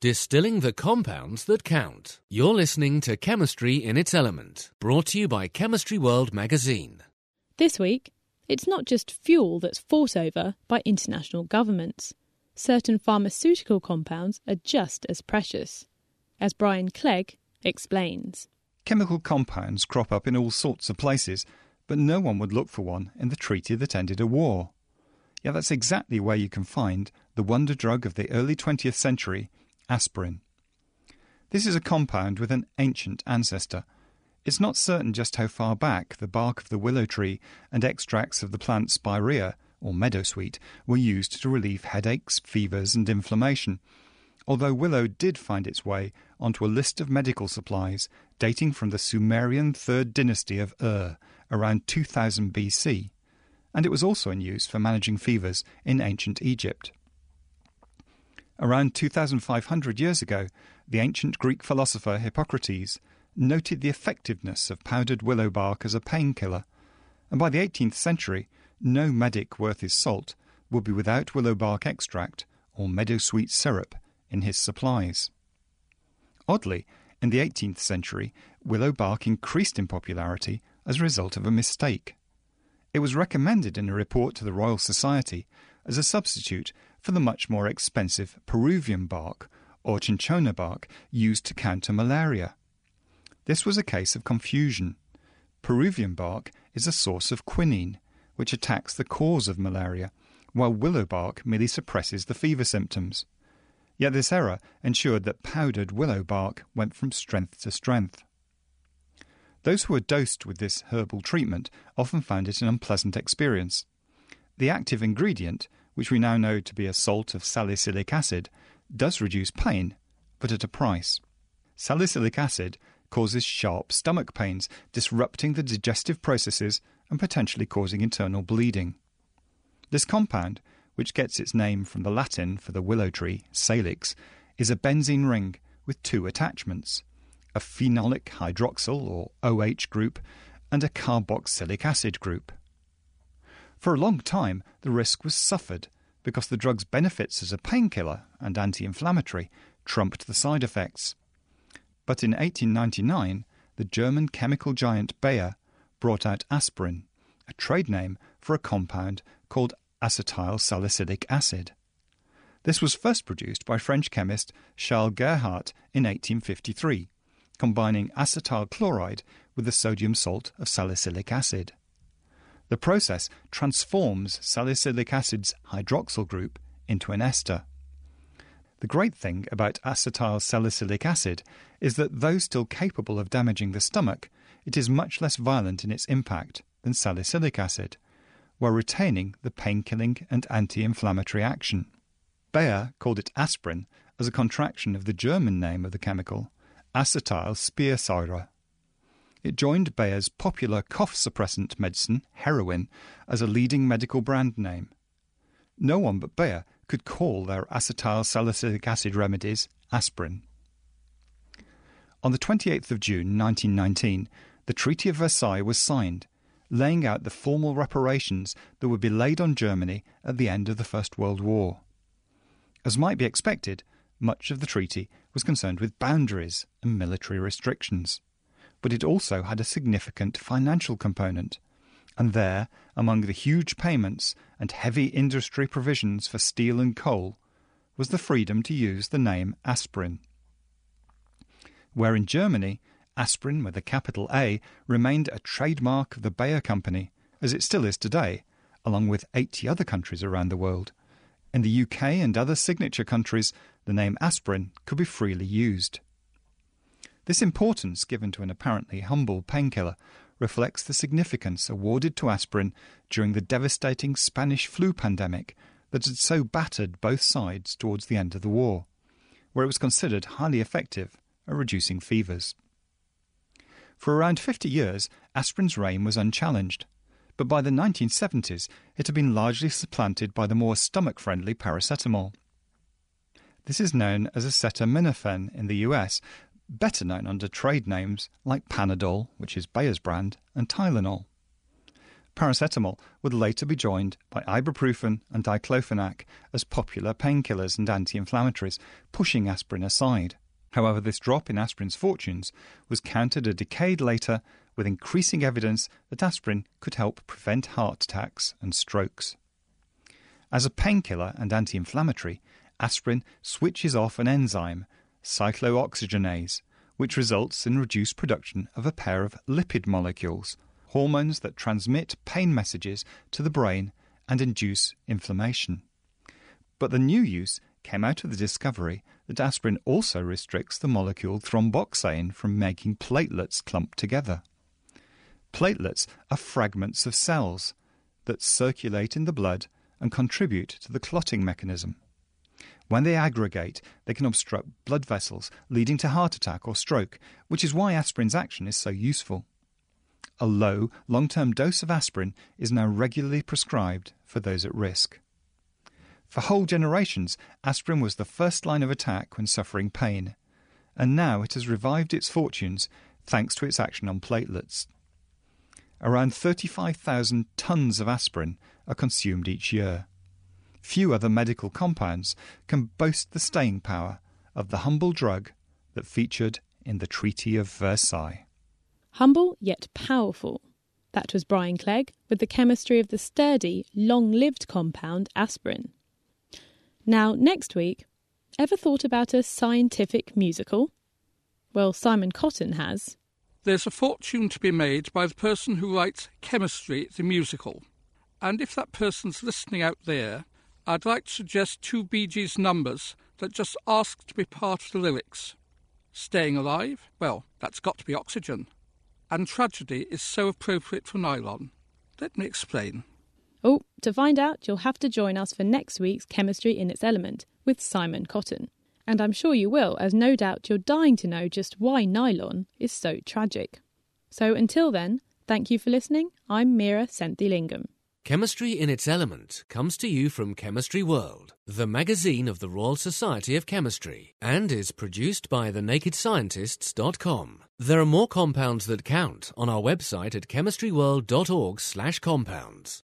Distilling the compounds that count. You're listening to Chemistry in its Element, brought to you by Chemistry World magazine. This week, it's not just fuel that's fought over by international governments. Certain pharmaceutical compounds are just as precious, as Brian Clegg explains. Chemical compounds crop up in all sorts of places, but no one would look for one in the treaty that ended a war. Yet that's exactly where you can find the wonder drug of the early 20th century, aspirin. This is a compound with an ancient ancestor. It's not certain just how far back the bark of the willow tree and extracts of the plant spirea, or meadowsweet, were used to relieve headaches, fevers and inflammation, although willow did find its way onto a list of medical supplies dating from the Sumerian 3rd dynasty of Ur, around 2000 BC, and it was also in use for managing fevers in ancient Egypt. Around 2,500 years ago, the ancient Greek philosopher Hippocrates noted the effectiveness of powdered willow bark as a painkiller, and by the 18th century, no medic worth his salt would be without willow bark extract or meadowsweet syrup in his supplies. Oddly, in the 18th century, willow bark increased in popularity as a result of a mistake. It was recommended in a report to the Royal Society as a substitute for the much more expensive Peruvian bark or cinchona bark used to counter malaria. This was a case of confusion. Peruvian bark is a source of quinine, which attacks the cause of malaria, while willow bark merely suppresses the fever symptoms. Yet this error ensured that powdered willow bark went from strength to strength. Those who were dosed with this herbal treatment often found it an unpleasant experience. The active ingredient, which we now know to be a salt of salicylic acid, does reduce pain, but at a price. Salicylic acid causes sharp stomach pains, disrupting the digestive processes and potentially causing internal bleeding. This compound, which gets its name from the Latin for the willow tree, salix, is a benzene ring with two attachments, a phenolic hydroxyl or OH group and a carboxylic acid group. For a long time, the risk was suffered because the drug's benefits as a painkiller and anti-inflammatory trumped the side effects. But in 1899, the German chemical giant Bayer brought out aspirin, a trade name for a compound called acetyl salicylic acid. This was first produced by French chemist Charles Gerhardt in 1853, combining acetyl chloride with the sodium salt of salicylic acid. The process transforms salicylic acid's hydroxyl group into an ester. The great thing about acetyl salicylic acid is that though still capable of damaging the stomach, it is much less violent in its impact than salicylic acid, while retaining the painkilling and anti-inflammatory action. Bayer called it aspirin as a contraction of the German name of the chemical, Acetylspirsäure. It joined Bayer's popular cough suppressant medicine, heroin, as a leading medical brand name. No one but Bayer could call their acetyl salicylic acid remedies aspirin. On the 28th of June 1919, the Treaty of Versailles was signed, laying out the formal reparations that would be laid on Germany at the end of the First World War. As might be expected, much of the treaty was concerned with boundaries and military restrictions, but it also had a significant financial component, and there, among the huge payments and heavy industry provisions for steel and coal, was the freedom to use the name aspirin. Where in Germany, aspirin with a capital A remained a trademark of the Bayer Company, as it still is today, along with 80 other countries around the world. In the UK and other signature countries, the name aspirin could be freely used. This importance given to an apparently humble painkiller reflects the significance awarded to aspirin during the devastating Spanish flu pandemic that had so battered both sides towards the end of the war, where it was considered highly effective at reducing fevers. For around 50 years, aspirin's reign was unchallenged, but by the 1970s it had been largely supplanted by the more stomach-friendly paracetamol. This is known as acetaminophen in the US, better known under trade names like Panadol, which is Bayer's brand, and Tylenol. Paracetamol would later be joined by ibuprofen and diclofenac as popular painkillers and anti-inflammatories, pushing aspirin aside. However, this drop in aspirin's fortunes was countered a decade later with increasing evidence that aspirin could help prevent heart attacks and strokes. As a painkiller and anti-inflammatory, aspirin switches off an enzyme, cyclooxygenase, which results in reduced production of a pair of lipid molecules, hormones that transmit pain messages to the brain and induce inflammation. But the new use came out of the discovery that aspirin also restricts the molecule thromboxane from making platelets clump together. Platelets are fragments of cells that circulate in the blood and contribute to the clotting mechanism. When they aggregate, they can obstruct blood vessels, leading to heart attack or stroke, which is why aspirin's action is so useful. A low, long-term dose of aspirin is now regularly prescribed for those at risk. For whole generations, aspirin was the first line of attack when suffering pain, and now it has revived its fortunes thanks to its action on platelets. Around 35,000 tons of aspirin are consumed each year. Few other medical compounds can boast the staying power of the humble drug that featured in the Treaty of Versailles. Humble yet powerful. That was Brian Clegg with the chemistry of the sturdy, long-lived compound aspirin. Now, next week, ever thought about a scientific musical? Well, Simon Cotton has. There's a fortune to be made by the person who writes Chemistry the Musical. And if that person's listening out there, I'd like to suggest two Bee Gees numbers that just ask to be part of the lyrics. Staying alive? Well, that's got to be Oxygen. And tragedy is so appropriate for nylon. Let me explain. Oh, to find out, you'll have to join us for next week's Chemistry in its Element with Simon Cotton. And I'm sure you will, as no doubt you're dying to know just why nylon is so tragic. So until then, thank you for listening. I'm Meera Senthilingam. Chemistry in its Element comes to you from Chemistry World, the magazine of the Royal Society of Chemistry, and is produced by thenakedscientists.com. There are more compounds that count on our website at chemistryworld.org/compounds.